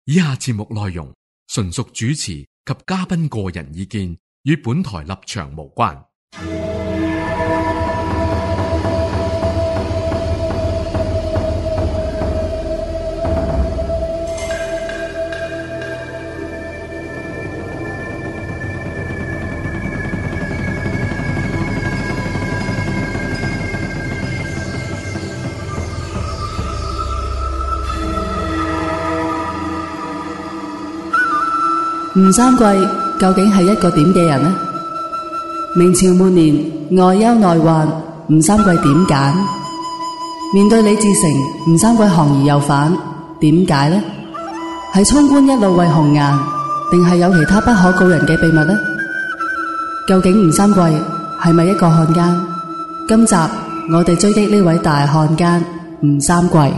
以下節目內容純屬主持及嘉賓個人意見，與本台立場無關。 吳三桂究竟係一個點嘅人呢？明朝末年，外憂內患，吳三桂點揀？面對李自成，吳三桂降而又反，點解呢？係衝冠一怒為紅顏，定係有其他不可告人嘅秘密呢？究竟吳三桂係咪一個漢奸？今集我哋追擊呢位大漢奸吳三桂。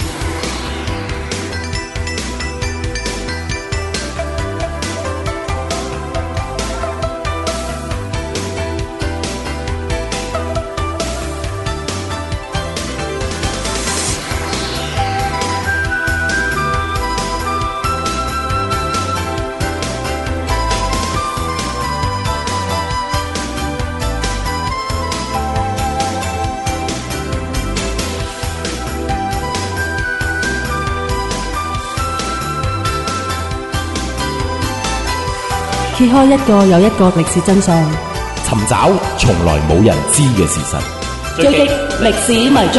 揭開一個又一個歷史真相， 尋找從來冇人知嘅事實， 追擊歷史迷蹤。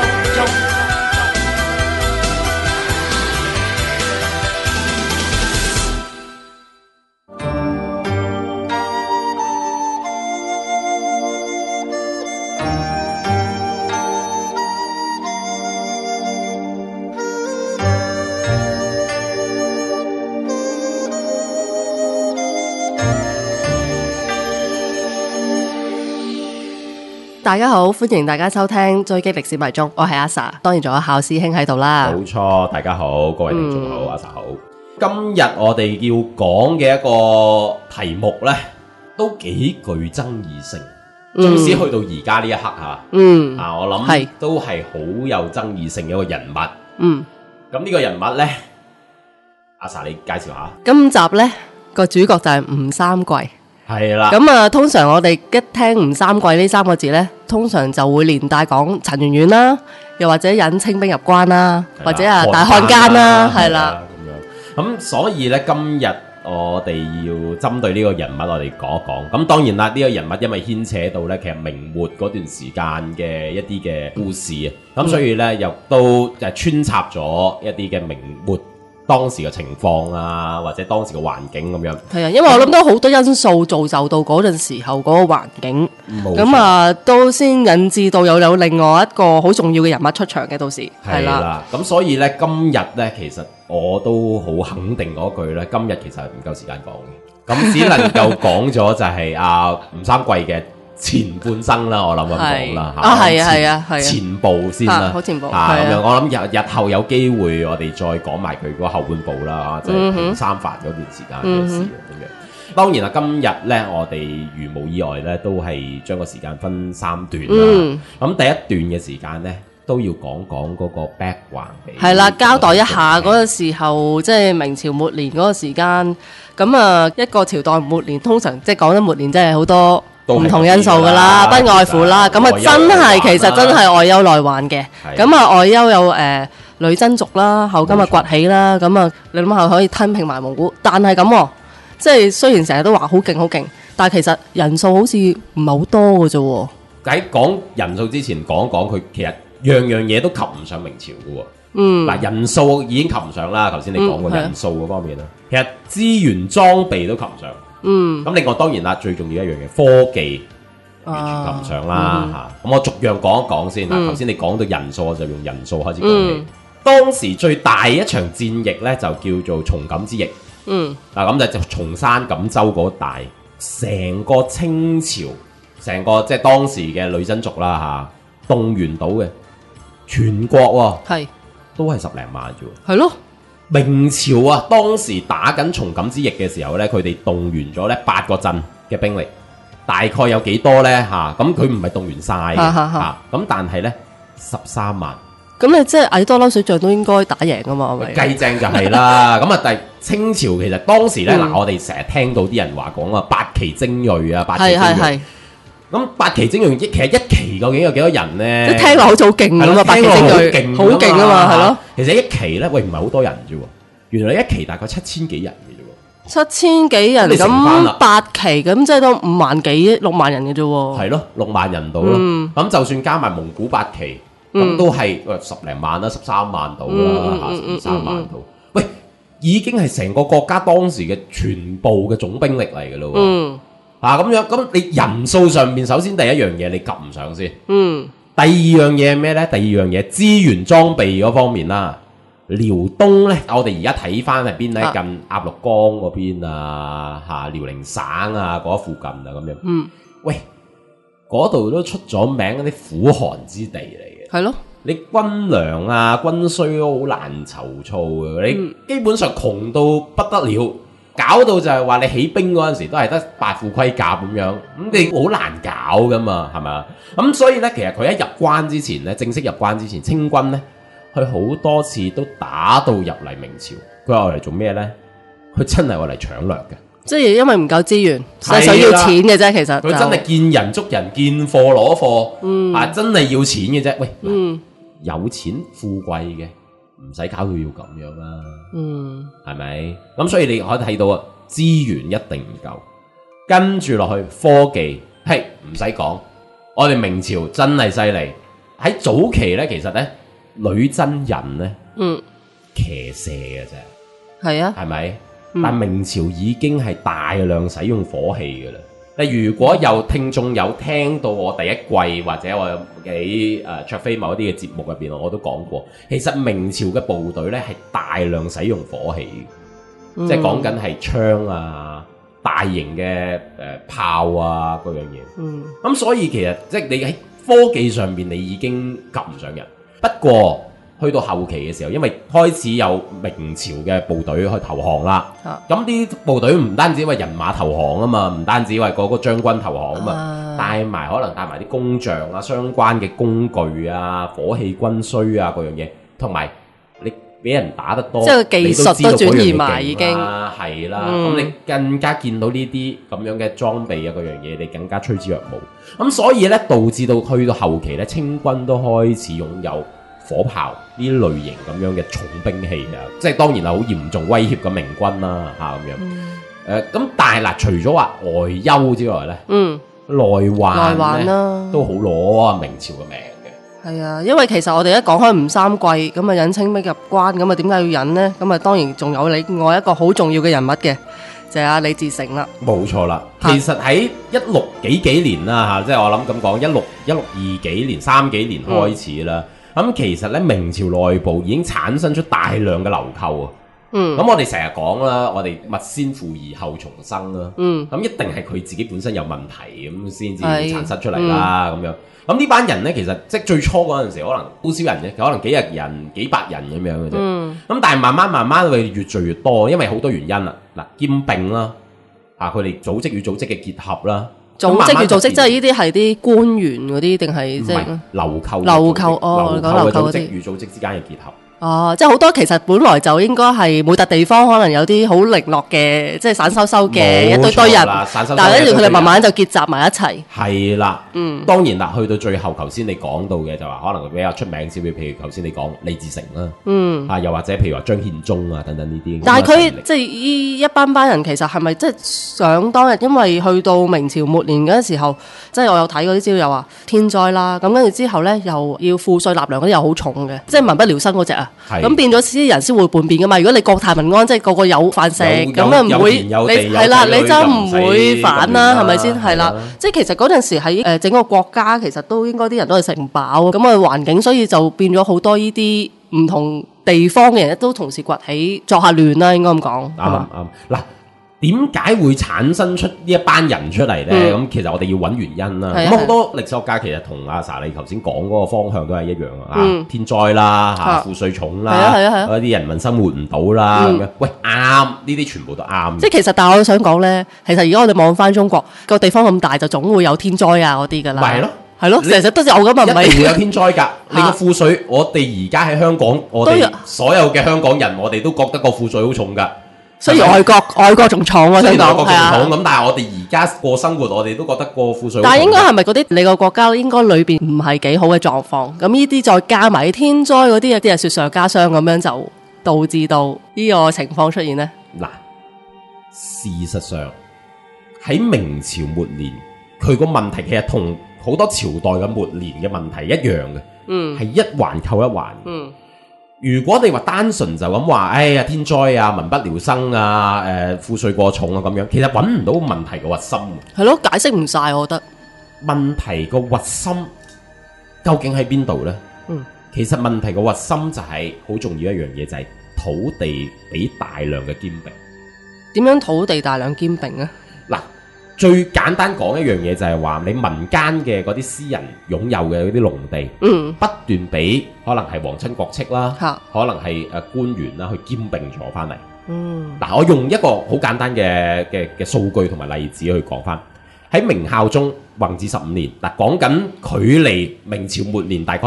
大家好，歡迎大家收聽追擊歷史迷蹤，我係阿 Sa， 當然仲有孝師兄喺度啦。 冇錯，大家好，各位聽眾好，阿 Sa 好。今日我哋要講嘅一個題目呢，都幾具爭議性。即使去到而家呢一刻吓，我諗都係好有爭議性嘅一個人物。咁呢個人物呢，阿 Sa 你介紹下。今集呢個主角就係吳三桂。係啦，咁啊，通常我哋一聽吳三桂呢三個字呢，通常就會連帶講陳圓圓啦，又或者引清兵入關啦，或者啊大漢奸啦，係啦咁樣。咁所以呢，今日我哋要針對呢個人物，我哋講一講。咁當然啦，呢個人物因為牽扯到呢，其實明末嗰段時間嘅一啲嘅故事啊，咁所以呢，又都就係穿插咗一啲嘅明末當時嘅情況啊，或者當時嘅環境咁樣。係啊，因為我諗都好多因素造就到嗰陣時候嗰個環境，咁啊都先引致到有另外一個好重要嘅人物出場嘅。到時係啦，咁所以呢，今日呢，其實我都好肯定嗰句呢，今日其實係唔夠時間講嘅，咁只能夠講咗就係吳三桂嘅前半生啦，我諗咁講啦嚇，係啊，前部先啦，好前部咁樣。我諗日後有機會，我哋再講埋佢嗰後半部啦，即係三藩嗰段時間嘅事咁樣。當然啦，今日咧，我哋如無意外咧，都係將個時間分三段啦。咁第一段嘅時間咧，都要講講嗰個 background 俾係啦，交代一下嗰個時候，即係明朝末年嗰個時間。咁啊，一個朝代末年，通常即係講緊末年，即係好多唔同因素噶啦，不外乎啦。咁啊，其實真係外憂內患嘅。咁啊，外憂有女真族啦，後金啊崛起啦。咁啊，你諗下可以吞併埋蒙古，但係咁，即係雖然成日都話好勁好勁，但係其實人數好似唔係好多嘅啫。喺講人數之前，講一講佢其實樣樣嘢都及唔上明朝嘅喎。嗱，人數已經及唔上啦。頭先你講過人數嗰方面啦，其實資源裝備都及唔上。咁另外當然啦，最重要一樣嘢，科技完全及唔上啦嚇。咁我逐樣講一講先。頭先你講到人數，我就用人數開始講起。當時最大一場戰役呢，就叫做松錦之役。嗱，咁就松山錦州嗰帶，成個清朝，成個即係當時嘅女真族啦嚇，動員到嘅全國喎，都係10零萬啫。係咯。明朝啊，當時打緊松錦之役嘅時候呢，佢哋動員咗呢8個鎮嘅兵力，大概有幾多呢？咁佢唔係動員晒嘅咁但係呢，13萬咁你即係矮多撈水仗都應該打贏噶嘛？係咪？ 計正就係啦。咁啊，但係清朝其實當時咧嗱，我哋成日聽到啲人話講啊，八旗精鋭啊，八旗精鋭。咁八旗精鋭其實一旗究竟有幾多人咧？ 即係聽落好似好勁咁啊！八旗精鋭好勁啊嘛，係咯。 其實一旗咧，喂唔係好多人啫喎。原來一旗大概7000幾人嘅啫喎。 7000幾人咁八旗咁，即係都5萬幾6萬人嘅啫喎。 係咯，6萬人到咯。咁就算加埋蒙古八旗，咁都係10零萬啦，13萬到啦嚇，13萬到。喂，已經係成個國家當時嘅全部嘅總兵力嚟嘅咯喎。咁樣，咁你人數上面，首先第一樣嘢你及唔上先。第二樣嘢係咩呢？第二樣嘢資源裝備嗰方面啦。遼東呢，我哋而家睇翻係邊呢？近鴨綠江嗰邊啊，遼寧省啊嗰附近啊咁樣。喂，嗰度都出咗名嗰啲苦寒之地嚟嘅。係咯。你軍糧啊、軍需都好難籌措嘅。你基本上窮到不得了。搞到就係話你起兵嗰陣時都係得8副盔甲咁樣，咁你好難搞噶嘛，係咪啊？咁所以呢，其實佢一入關之前呢，正式入關之前，清軍呢，佢好多次都打到入嚟明朝。佢話嚟做咩呢？佢真係話嚟搶掠嘅，即係因為唔夠資源，係想要錢嘅啫。其實佢真係見人捉人，見貨攞貨，真係要錢嘅啫。喂，有錢富貴嘅。唔使搞到要咁樣啦，係咪？咁所以你可以睇到啊，資源一定唔夠，跟住落去科技係唔使講，我哋明朝真係犀利。喺早期呢，其實呢，女真人呢，騎射嘅啫，係啊，係咪？但明朝已經係大量使用火器㗎啦。如果有聽眾有聽到我第一季或者我喺卓飛某一啲嘅節目入邊，我都講過，其實明朝嘅部隊呢係大量使用火器，即係講緊係槍啊、大型嘅炮啊嗰樣嘢。咁所以其實即係你喺科技上面你已經及唔上人。不過去到後期嘅時候，因為開始有明朝嘅部隊去投降啦，咁啲部隊唔單止因為人馬投降啊嘛，唔單止因為嗰個將軍投降啊嘛，帶埋可能帶埋啲工匠啊、相關嘅工具啊、火器軍需啊嗰樣嘢，同埋你俾人打得多，即係技術都轉移埋已經係啦。咁你更加見到呢啲咁樣嘅裝備啊嗰樣嘢，你更加趨之若鶩。咁所以呢，導致到去到後期呢，清軍都開始擁有火炮呢類型咁樣嘅重兵器啊，即係當然係好嚴重威脅嘅明軍啦咁樣。咁但係嗱，除咗話外憂之外咧，內患啦都好攞啊明朝嘅命嘅。係啊，因為其實我哋一講開吳三桂咁啊，引清兵入關，咁啊點解要引呢？咁啊當然仲有另外一個好重要嘅人物嘅，就係阿李自成啦。冇錯啦，其實喺16幾年啦即係我諗咁講16幾年3幾年開始啦。咁其實咧，明朝內部已經產生出大量嘅流寇啊。咁我哋成日講啦，我哋物先腐而後重生啦。咁一定係佢自己本身有問題咁先至產生出嚟啦。咁樣咁呢班人咧，其實即係最初嗰陣時，可能好少人嘅，可能幾日人、幾百人咁樣嘅啫。咁但係慢慢會越聚越多，因為好多原因啦。嗱，兼併啦，佢哋組織與組織嘅結合啦。組織與組織，即係呢啲係啲官員嗰啲，定係即係流寇？流寇哦，流寇嘅組織與組織之間嘅結合。哦，即係好多其實本來就應該係每笪地方可能有啲好零落嘅，即係散收收嘅一堆人，但係跟住佢哋慢慢就結集埋一齊。係啦，當然啦，去到最後，頭先你講到嘅就話可能比較出名少少，譬如頭先你講李自成啦，又或者譬如話張獻忠啊等等呢啲。但係佢即係呢一班人，其實係咪即係想當日，因為去到明朝末年嗰陣時候，即係我有睇嗰啲資料又話天災啦，咁跟住之後咧又要賦稅納糧嗰啲又好重嘅，即係民不聊生嗰隻啊。咁變咗啲人先會叛變噶嘛？如果你國泰民安，即係個個有飯食，咁啊唔會你係啦，你真唔會反啦，係咪先？係啦，即係其實嗰陣時喺整個國家，其實都應該啲人都係食唔飽咁嘅環境，所以就變咗好多呢啲唔同地方嘅人都同時崛起作下亂啦，應該咁講。啱嗱。點解會產生出呢一班人出嚟呢？咁其實我哋要揾原因啦。咁好多歷史學家其實同阿 Sa 你頭先講嗰個方向都係一樣啊。天災啦，賦稅重啦，嗰啲人民生活唔到啦咁樣。喂，啱，呢啲全部都啱。即係其實，但係我想講呢，其實而家我哋望翻中國個地方咁大，就總會有天災啊嗰啲㗎啦。咪係咯。 係咯，成日都有噶嘛，唔係一定會有天災㗎。你個賦稅，我哋而家喺香港，我哋所有嘅香港人，我哋都覺得個賦稅好重㗎。 所以外國仲重喎， 雖然外國仲香港係啊。 重咁，但係我哋而家過生活，我哋都覺得個賦稅好重。 但係應該係咪嗰啲你個國家應該裏邊唔係幾好嘅狀況？咁呢啲再加埋天災嗰啲，有啲係雪上加霜咁樣，就導致到呢個情況出現呢？ 嗱，事實上喺明朝末年，佢個問題其實同好多朝代嘅末年嘅問題一樣嘅，係一環扣一環。如果你話單純就咁話，哎呀天災啊、民不聊生啊、賦稅過重啊咁樣，其實揾唔到問題嘅核心。 係咯，解釋唔晒，我覺得問題個核心究竟喺邊度呢？其實問題個核心就係好重要一樣嘢，就係土地俾大量嘅兼併。 點樣土地大量兼併啊？ 嗱，最簡單講一樣嘢就係話，你民間嘅嗰啲私人擁有嘅嗰啲農地，不斷俾可能係皇親國戚啦，可能係官員啦去兼併咗翻嚟。嗱，我用一個好簡單嘅數據同埋例子去講翻。喺明孝宗弘治15年，嗱，講緊距離明朝末年大概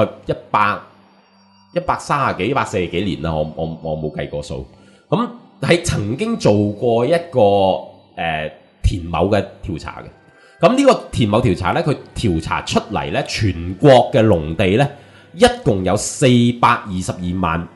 130幾、140幾年啦，我冇計過數。咁係曾經做過一個田畝嘅調查嘅。咁呢個田畝調查呢，佢調查出嚟呢，全國嘅農地呢，一共有422萬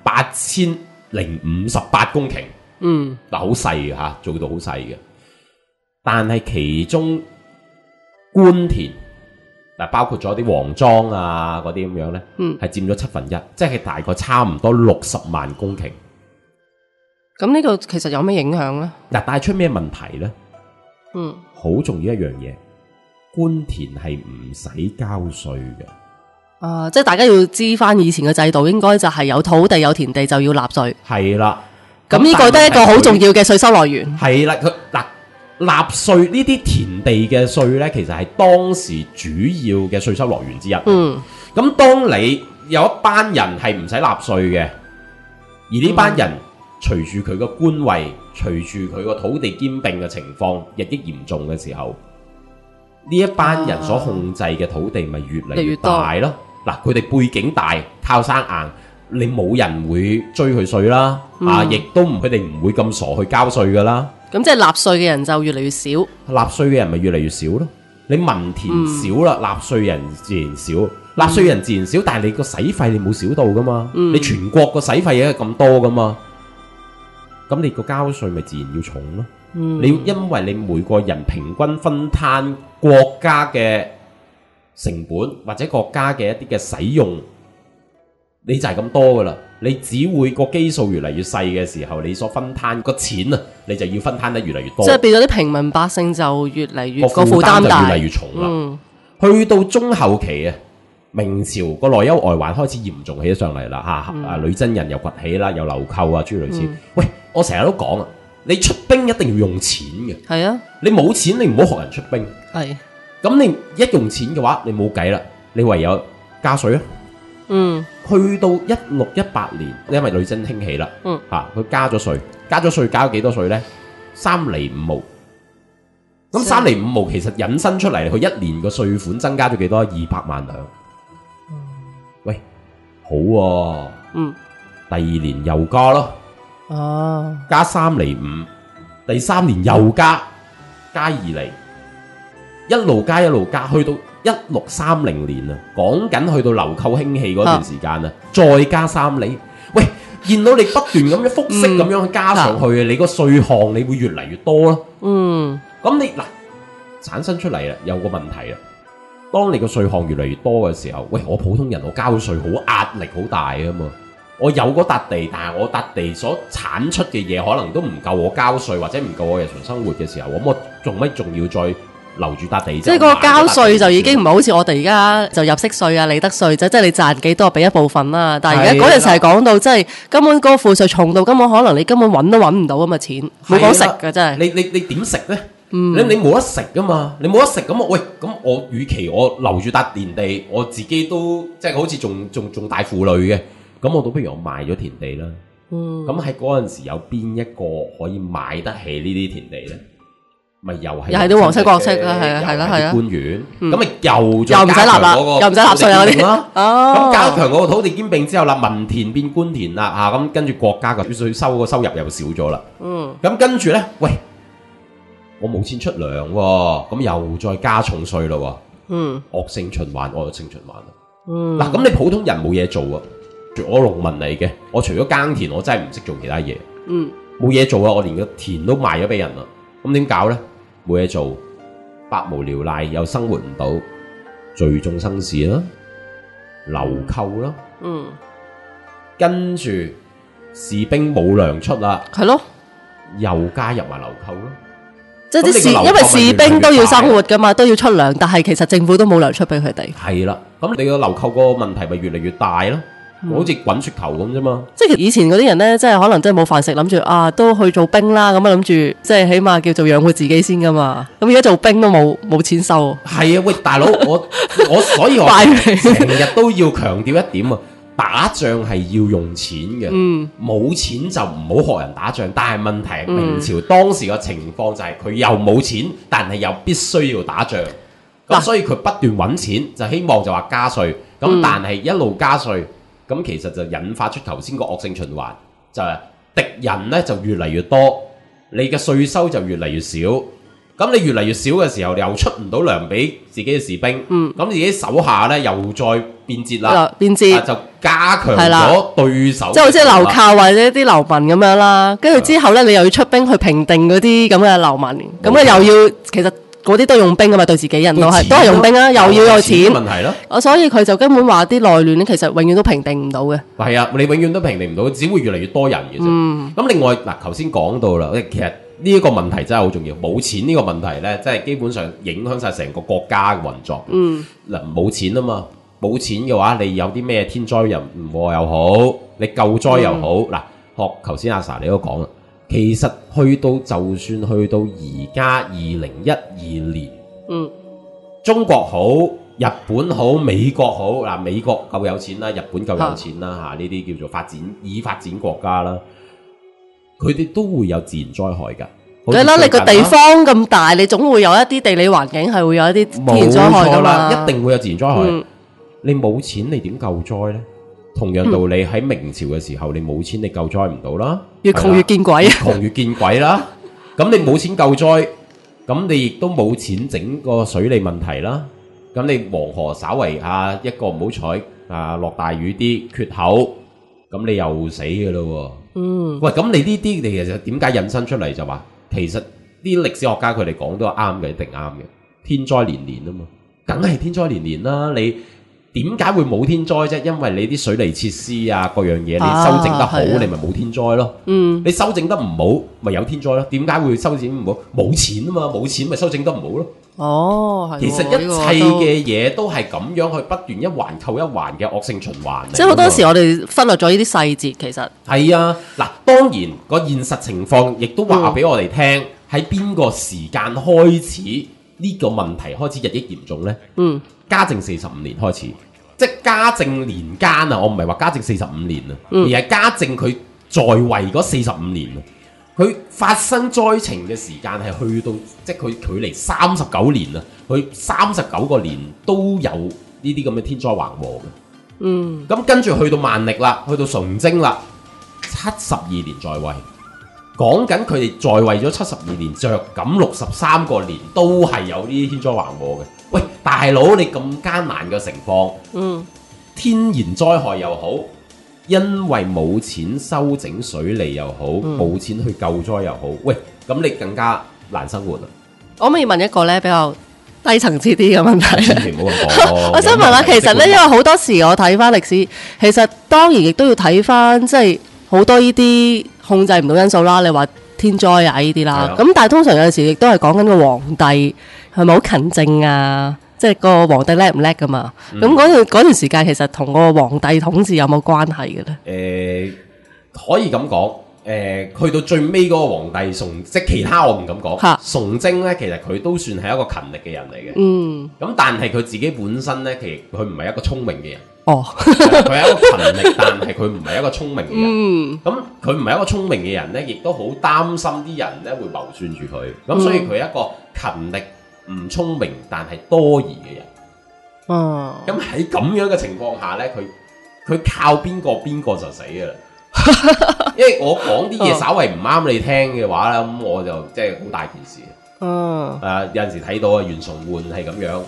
8058公頃。嗱，好細嘅嚇，做到好細嘅。但係其中官田嗱，包括咗啲黃莊啊嗰啲咁樣呢，係佔咗1/7，即係大概差唔多60萬公頃。 咁呢個其實有咩影響呢？ 嗱，帶出咩問題呢？好重要一樣嘢，官田係唔使交稅嘅。 即係大家要知翻以前嘅制度，應該就係有土地有田地就要納稅。 係啦， 咁呢個都係一個好重要嘅稅收來源。 係啦，佢嗱納稅呢啲田地嘅稅呢，其實係當時主要嘅稅收來源之一。咁當你有一班人係唔使納稅嘅，而呢班人隨住佢個官位，隨住佢個土地兼併嘅情況日益嚴重嘅時候，呢一班人所控制嘅土地咪越嚟越大咯。嗱，佢哋背景大，靠生硬，你冇人會追佢稅啦。亦都佢哋唔會咁傻去交稅噶啦。 咁即係納稅嘅人就越嚟越少， 納稅嘅人咪越嚟越少咯。你民田少啦，納稅人自然少，納稅人自然少，但係你個使費你冇少到噶嘛。你全國個使費亦係咁多噶嘛。咁你個交稅咪自然要重咯。你因為你每個人平均分攤國家嘅成本或者國家嘅一啲嘅使用，你就係咁多噶啦。你只會個基數越嚟越細嘅時候，你所分攤個錢啊，你就要分攤得越嚟越多。 即係變咗啲平民百姓就越嚟越個負擔就大， 越嚟越重啦。去到中後期啊，明朝個內憂外患開始嚴重起咗上嚟啦。女真人又崛起啦，又流寇啊諸如此類。喂，我成日都講啊，你出兵一定要用錢嘅。係啊，你冇錢你唔好學人出兵。係，咁你一用錢嘅話，你冇計啦，你唯有加稅啊。去到1618年，因為女真興起啦，佢加咗稅，加咗幾多稅呢？3厘5毛。咁3厘5毛其實引申出嚟，佢一年個稅款增加咗幾多？200萬兩。喂，好喎。第2年又加咯。加3厘5，第3年又加2厘，一路加，去到1630年啊，講緊去到流寇興起嗰段時間啊，再加3厘。喂，見到你不斷咁樣複式咁樣去加上去，你個稅項你會越嚟越多咯。咁你嗱產生出嚟啦，有個問題啦。當你個稅項越嚟越多嘅時候，喂，我普通人我交稅好壓力好大啊嘛。我有嗰笪地，但係我笪地所產出嘅嘢可能都唔夠我交稅，或者唔夠我日常生活嘅時候，咁我做乜仲要再留住笪地？即係個交稅就已經唔係好似我哋而家就入息稅啊、利得稅，即係你賺幾多俾一部分啦。但係而家嗰陣時係講到，即係根本嗰個賦稅重到根本可能你根本揾都揾唔到咁嘅錢，冇講食嘅真係。你點食咧？你冇得食噶嘛？你冇得食咁喂，咁我與其我留住笪田地，我自己都即係好似仲大負累嘅，咁我倒不如我賣咗田地啦。咁喺嗰陣時有邊一個可以買得起呢啲田地咧？ 咪又係又係啲皇室角色啊，係啊，係啦，係啊， 官員，咁咪又又唔使再加強納啦， 嗰個又唔使納稅啊嗰啲啦。 哦， 咁加強嗰個土地兼併之後啦，民田變官田啦，咁跟住國家嘅稅收個收入又少咗啦。咁跟住咧，喂，我冇錢出糧喎，咁又再加重稅咯喎。惡性循環，惡性循環啦。嗱，咁你普通人冇嘢做啊，我農民嚟嘅，我除咗耕田，我真係唔識做其他嘢。冇嘢做啊，我連個田都賣咗俾人啦。咁點搞咧？冇嘢做，百無聊賴，又生活唔到，聚眾生事啦，流寇啦，跟住士兵冇糧出啦， 係咯， 又加入埋流寇咯。 即係啲因為士兵都要生活噶嘛，都要出糧，但係其實政府都冇糧出俾佢哋。 係啦，咁你個流寇個問題咪越嚟越大咯。好似滾雪球咁啫嘛！ 即係以前嗰啲人咧，即係可能真係冇飯食，諗住都去做兵啦，咁啊諗住即係起碼叫做養活自己先噶嘛。咁而家做兵都冇錢收。係啊，喂，大佬，我所以我成日都要強調一點啊，打仗係要用錢嘅，冇錢就唔好學人打仗。但係問題明朝當時嘅情況就係佢又冇錢，但係又必須要打仗，咁所以佢不斷揾錢，就希望就話加稅。咁但係一路加稅。咁其實就引發出頭先個惡性循環，就係敵人咧就越嚟越多，你嘅稅收就越嚟越少。咁你越嚟越少嘅時候，你又出唔到糧俾自己嘅士兵，咁自己手下咧又再變節啦，就加強咗對手， 即係好似流寇或者啲流民咁樣啦。跟住之後咧，你又要出兵去平定嗰啲咁嘅流民，咁咧又要其實。嗰啲都用兵噶嘛，對自己人都係用兵啊，又要有錢問題咯。 所以佢就根本話啲內亂其實永遠都平定唔到嘅。 係啊，你永遠都平定唔到，只會越嚟越多人嘅啫。咁另外嗱，頭先講到啦，其實呢一個問題真係好重要。冇錢呢個問題咧，真係基本上影響晒成個國家嘅運作。嗱，冇錢啊嘛，冇錢嘅話，你有啲咩天災人禍又好，你救災又好，嗱，學頭先阿 Sa 你都講啦。其實就算去到而家2012年，中國好、日本好、美國好，嗱，美國夠有錢啦，日本夠有錢啦，呢啲叫做已發展國家啦，佢哋都會有自然災害㗎。 係啦，你個地方咁大，你總會有一啲地理環境係會有一啲自然災害㗎嘛。 一定會有自然災害。你冇錢，你點救災呢？同樣道理喺明朝嘅時候，你冇錢你救災唔到啦， 越窮越見鬼， 越窮越見鬼啦。咁你冇錢救災，咁你亦都冇錢整個水利問題啦。咁你黃河稍為一個唔好彩落大雨啲缺口，咁你又死㗎咯喎。喂，咁你呢啲你其實點解引申出嚟就話，其實啲歷史學家佢哋講都係啱嘅，一定啱嘅。天災連連啊嘛，梗係天災連連啦，你。點解會冇天災啫？因為你啲水利設施各樣嘢你修整得好，你咪冇天災咯。你修整得唔好，咪有天災咯。點解會修整唔好？冇錢啊嘛，冇錢咪修整得唔好咯。其實一切嘅嘢都係咁樣去不斷一環扣一環嘅惡性循環。 即係好多時我哋忽略咗呢啲細節，其實係啊。嗱，當然個現實情況亦都話俾我哋聽，喺邊個時間開始呢個問題開始日益嚴重呢？嘉靖45年開始，即係嘉靖年間啊！我唔係話嘉靖45年啊，而係嘉靖佢在位嗰45年啊。佢發生災情嘅時間係去到，即係佢距離39年啊。佢39個年都有呢啲咁嘅天災橫禍嘅。咁跟住去到萬曆啦，去到崇禎啦，72年在位。講緊佢哋在位咗72年，着咁63個年都係有呢啲天災橫禍嘅。喂，大佬，你咁艱難嘅情況，天然災害又好，因為冇錢修整水利又好，冇錢去救災又好，喂，咁你更加難生活啦。我可以問一個咧比較低層次啲嘅問題。 千祈唔好咁講。 我想問下，其實咧，因為好多時我睇翻歷史，其實當然亦都要睇翻，即係好多呢啲控制唔到因素啦。你話天災啊呢啲啦，咁但係通常有陣時亦都係講緊個皇帝係咪好勤政啊？即係個皇帝叻唔叻噶嘛？咁嗰段時間其實同個皇帝統治有冇關係嘅咧？ 可以咁講。去到最尾嗰個皇帝即係其他我唔敢講。崇禎咧，其實佢都算係一個勤力嘅人嚟嘅。咁但係佢自己本身咧，其實佢唔係一個聰明嘅人。 哦， 佢係一個勤力，但係佢唔係一個聰明嘅人。 嗯， 咁佢唔係一個聰明嘅人呢，亦都好擔心啲人呢會謀算住佢。咁所以佢係一個勤力唔聰明但係多疑嘅人。 哦， 咁喺咁樣嘅情況下呢，佢靠邊個就死㗎啦。因為我講啲嘢稍為唔啱你聽嘅話呢，咁我就即係好大件事。有陣時睇到啊，袁崇煥係咁樣。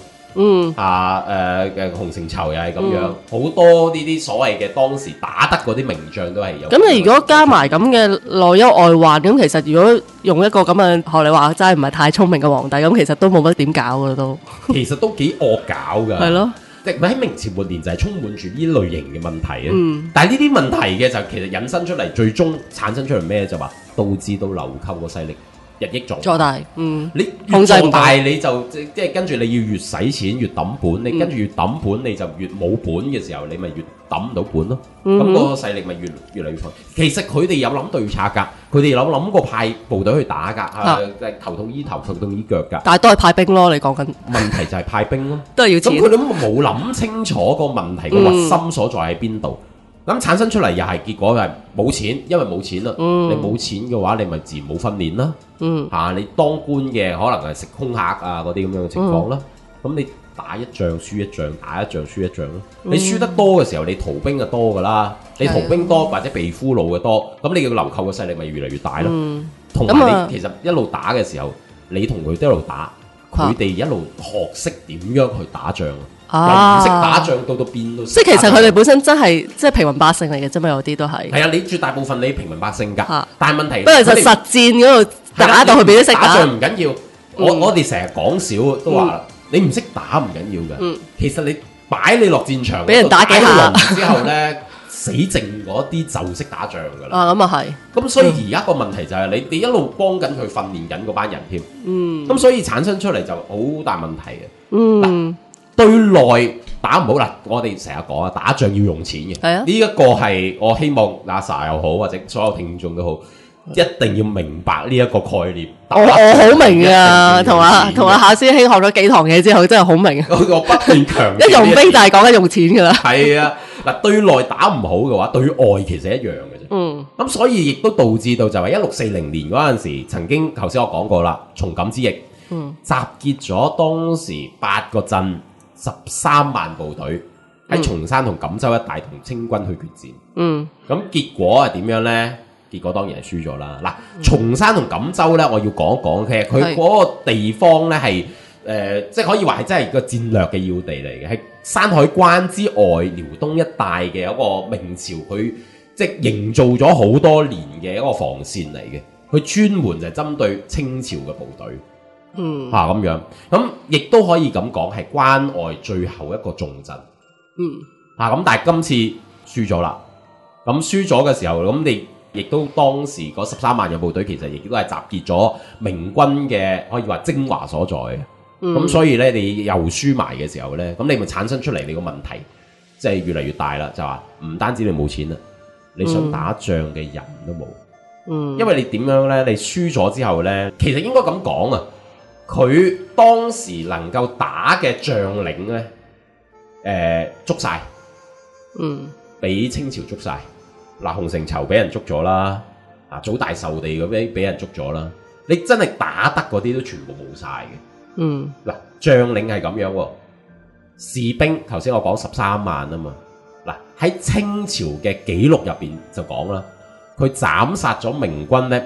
洪承疇又係咁樣，好多呢啲所謂嘅當時打得嗰啲名將都係有。 咁你如果加埋咁嘅內憂外患，咁其實如果用一個咁嘅學你話齋唔係太聰明嘅皇帝，咁其實都冇乜點搞噶啦都。 其實都幾惡搞㗎。 係咯， 即係喺明朝末年就係充滿住呢類型嘅問題啊。但係呢啲問題嘅就其實引申出嚟，最終產生出嚟咩就話導致到流寇個勢力日益壯大，你越壯大你就即係跟住你要越使錢越抌本，你跟住越抌本你就越冇本嘅時候，你咪越抌唔到本咯。咁嗰個勢力咪越嚟越強。其實佢哋有諗對策㗎，佢哋有諗過派部隊去打㗎，頭痛醫頭，頭痛醫腳㗎。但係都係派兵咯，你講緊。問題就係派兵咯，都係要錢。咁佢哋都冇諗清楚個問題嘅核心所在喺邊度。咁產生出嚟又係結果係冇錢，因為冇錢啦。你冇錢嘅話，你咪自然冇訓練啦。你當官嘅可能係食空客啊嗰啲咁樣嘅情況啦。咁你打一仗輸一仗，打一仗輸一仗咯。你輸得多嘅時候，你逃兵就多噶啦。你逃兵多或者被俘虜嘅多，咁你嘅流寇嘅勢力咪越嚟越大咯。同埋你其實一路打嘅時候，你同佢都一路打，佢哋一路學識點樣去打仗。由唔識打仗到變到，即係其實佢哋本身真係即係平民百姓嚟嘅啫嘛，有啲都係。係啊，你絕大部分你平民百姓㗎，但係問題不過就實戰嗰度打到佢哋都識打。打仗唔緊要，我哋成日講笑都話你唔識打唔緊要嘅。其實你擺你落戰場，俾人打幾下之後咧，死剩嗰啲就識打仗㗎啦。咁啊係。咁所以而家個問題就係你一路幫緊佢訓練緊嗰班人添。咁所以產生出嚟就好大問題嘅。對內打唔好啦，我哋成日講啊，打仗要用錢嘅。係啊，呢一個係我希望阿 Sa 又好，或者所有聽眾都好，一定要明白呢一個概念。我好明啊，同阿夏師兄學咗幾堂嘢之後，真係好明。我不斷強調，一用兵就係講緊用錢㗎啦。係啊，嗱，對內打唔好嘅話，對外其實一樣嘅啫。咁所以亦都導致到就係1640年嗰陣時，曾經頭先我講過啦，松錦之役，集結咗當時8個鎮。13萬部隊喺松山同錦州一帶同清軍去決戰。咁結果係點樣呢？結果當然係輸咗啦。嗱，松山同錦州呢，我要講一講，其實佢嗰個地方呢係即係可以話係真係個戰略嘅要地嚟嘅，係山海關之外遼東一帶嘅一個明朝佢即係營造咗好多年嘅一個防線嚟嘅，佢專門就係針對清朝嘅部隊。咁樣，咁亦都可以咁講係關外最後一個重鎮。咁但係今次輸咗啦。咁輸咗嘅時候，咁你亦都當時嗰13萬嘅部隊其實亦都係集結咗明軍嘅可以話精華所在嘅。咁所以呢，你又輸埋嘅時候呢，咁你咪產生出嚟你個問題，即係越嚟越大啦。就話唔單止你冇錢啦，你想打仗嘅人都冇。因為你點樣呢？你輸咗之後呢，其實應該咁講啊。佢當時能夠打嘅將領呢，捉晒，俾清朝捉晒。洪承疇俾人捉咗啦，祖大受地嗰啲俾人捉咗啦。你真係打得嗰啲都全部冇晒嘅。將領係咁樣喎，士兵頭先我講13萬啊嘛。喺清朝嘅記錄入邊就講啦，佢斬殺咗明軍呢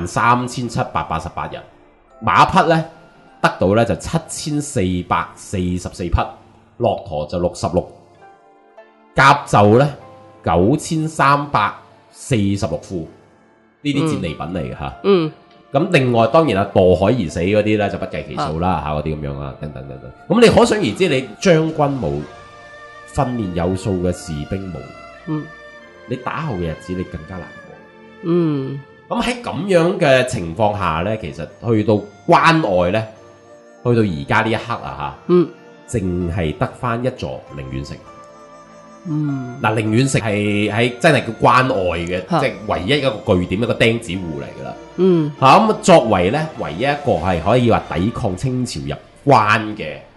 53,788人，馬匹呢。得到咧就7444匹，駱駝就66，甲胄咧9346副，呢啲戰利品嚟嘅嚇。咁另外當然墮海而死嗰啲咧就不計其數啦嚇，嗰啲咁樣啊，等等。咁你可想而知，你將軍冇，訓練有素嘅士兵冇，你打後嘅日子你更加難過。咁喺咁樣嘅情況下咧，其實去到關外咧。去到而家呢一刻啊嚇，淨係得翻一座寧遠城。寧遠城係喺真係叫關外嘅，即係唯一一個據點，一個釘子戶嚟㗎啦。咁作為咧唯一一個係可以話抵抗清朝入關嘅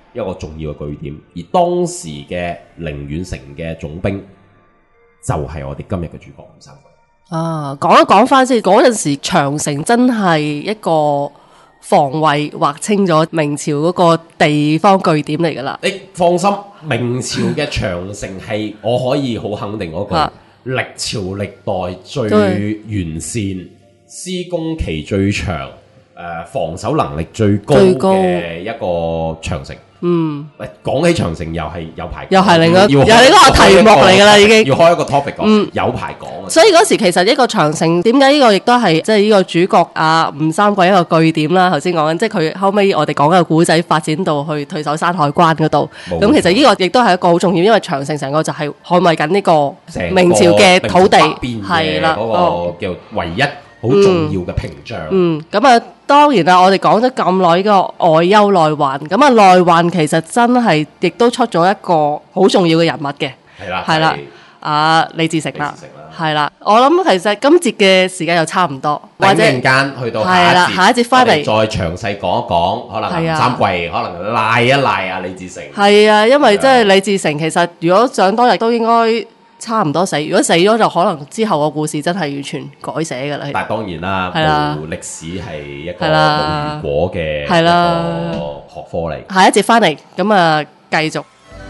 一個重要嘅據點，而當時嘅寧遠城嘅總兵就係我哋今日嘅主角吳三桂。 啊，講一講翻先，嗰陣時長城真係一個防衛劃清咗明朝嗰個地方據點嚟㗎啦。 你放心，明朝嘅長城係我可以好肯定嗰句，歷朝歷代最完善、施工期最長、防守能力最高嘅一個長城。喂，講起長城又係有排講， 又係另一個題目嚟㗎啦，已經要開一個 topic 講，有排講啊。 所以嗰時其實一個長城點解呢個亦都係即係呢個主角吳三桂一個據點啦。頭先講緊，即係佢後尾我哋講嘅古仔發展到去退守山海關嗰度。咁其實呢個亦都係一個好重要，因為長城成個就係捍衛緊呢個明朝嘅土地，係啦， 嗰個叫唯一好重要嘅屏障。 咁啊，當然啦，我哋講咗咁耐呢個外憂內患，咁啊內患其實真係亦都出咗一個好重要嘅人物嘅，係啦，李自成啦，係啦。我諗其實今節嘅時間又差唔多，或者陣間去到下一節翻嚟再詳細講一講，可能吳三桂可能賴一賴啊李自成。 係啊，因為即係李自成其實如果想當日都應該差唔多死，如果死咗就可能之後個故事真係完全改寫㗎啦。 但係當然啦，歷史係一個冇如果嘅一個學科嚟。 下一節翻嚟，咁啊繼續。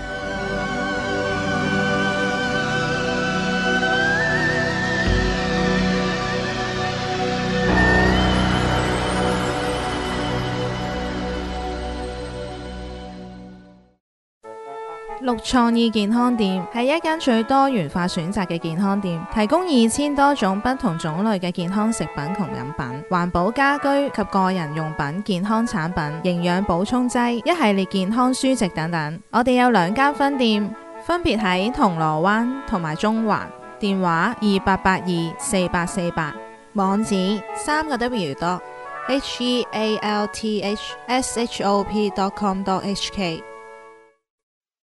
綠創意健康店係一間最多元化選擇嘅健康店，提供2000多種不同種類嘅健康食品同飲品、環保家居及個人用品、健康產品、營養補充劑、一系列健康書籍等等。我哋有2間分店，分別喺銅鑼灣同埋中環，電話28824848，網址3W.healthshop.com.hk。